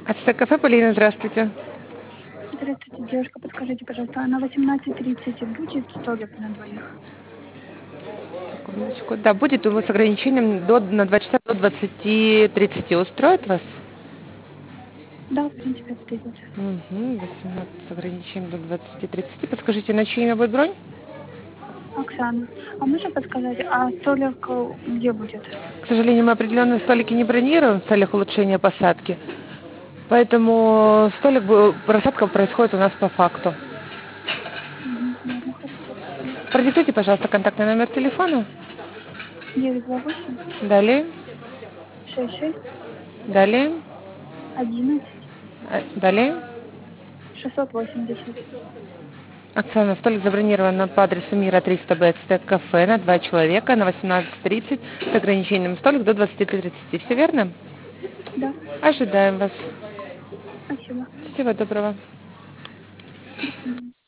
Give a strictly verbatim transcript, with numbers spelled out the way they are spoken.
Ацтек кафе, Полина, здравствуйте. Здравствуйте, девушка, подскажите, пожалуйста, а на восемнадцать тридцать будет столик на двоих? Секундочку. Да, будет у вас с ограничением до, на два часа до двадцати тридцати. Устроит вас? Да, в принципе, подойдет. Угу, восемнадцать с ограничением до двадцати тридцати. Подскажите, на чье имя будет бронь? Оксана, а можно подсказать, а столик э, где будет? К сожалению, мы определенные столики не бронируем в целях улучшения посадки. Поэтому столик, бу- просадка происходит у нас по факту. Угу, ладно, хорошо, спасибо. Продиктуйте, пожалуйста, контактный номер телефона. девять два восемь Далее. шесть шесть Далее. одиннадцать э, Далее. шестьсот восемьдесят. Оксана, столик забронирован по адресу Мира триста Б, Ацтек кафе на два человека на восемнадцать тридцать с ограничением столик до двадцати тридцати. Все верно? Да, Ожидаем вас. спасибо. Всего доброго. До свидания.